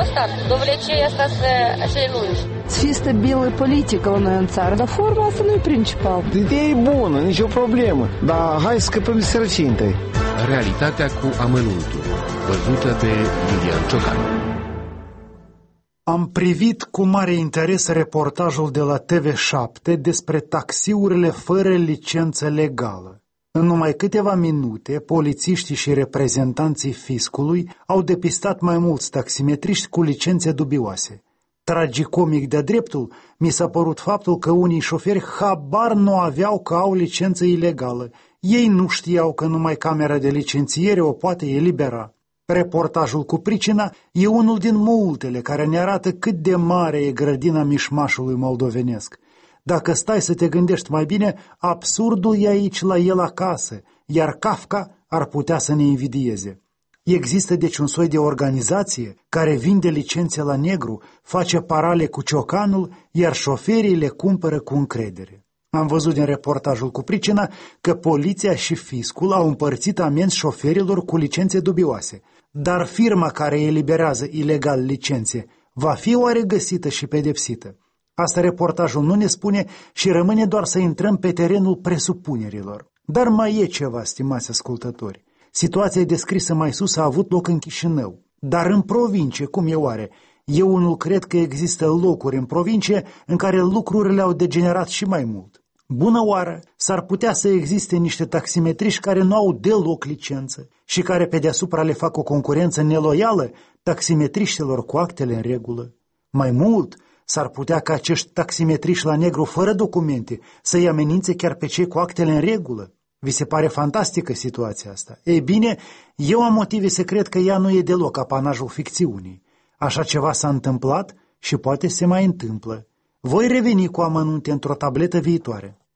stat. Dovlecei asta să lungi. Fi stabilă politică la noi în țară, dar forma asta nu e principal. Ideea e bună, nicio problemă, dar hai să scăpăm de sărăcie întâi. Realitatea cu amănuntul, văzută de Iulian Ciocan. Am privit cu mare interes reportajul de la TV7 despre taxiurile fără licență legală. În numai câteva minute, polițiștii și reprezentanții fiscului au depistat mai mulți taximetriști cu licențe dubioase. Tragicomic de-a dreptul, mi s-a părut faptul că unii șoferi habar nu aveau că au licență ilegală. Ei nu știau că numai camera de licențiere o poate elibera. Reportajul cu pricina e unul din multele care ne arată cât de mare e grădina mișmașului moldovenesc. Dacă stai să te gândești mai bine, absurdul e aici la el acasă, iar Kafka ar putea să ne invidieze. Există deci un soi de organizație care vinde licențe la negru, face parale cu ciocanul, iar șoferii le cumpără cu încredere. Am văzut din reportajul cu pricina că poliția și fiscul au împărțit amenzi șoferilor cu licențe dubioase, dar firma care eliberează ilegal licențe va fi oare găsită și pedepsită? Asta reportajul nu ne spune și rămâne doar să intrăm pe terenul presupunerilor. Dar mai e ceva, stimați ascultători. Situația descrisă mai sus a avut loc în Chișinău. Dar în provincie, cum e oare? Eu unul cred că există locuri în provincie în care lucrurile au degenerat și mai mult. Bună oară, s-ar putea să existe niște taximetriști care nu au deloc licență și care pe deasupra le fac o concurență neloială taximetriștilor cu actele în regulă. Mai mult, s-ar putea ca acești taximetriști la negru fără documente să-i amenințe chiar pe cei cu actele în regulă. Vi se pare fantastică situația asta? Ei bine, eu am motive să cred că ea nu e deloc apanajul ficțiunii. Așa ceva s-a întâmplat și poate se mai întâmplă. Voi reveni cu amănunte într-o tabletă viitoare.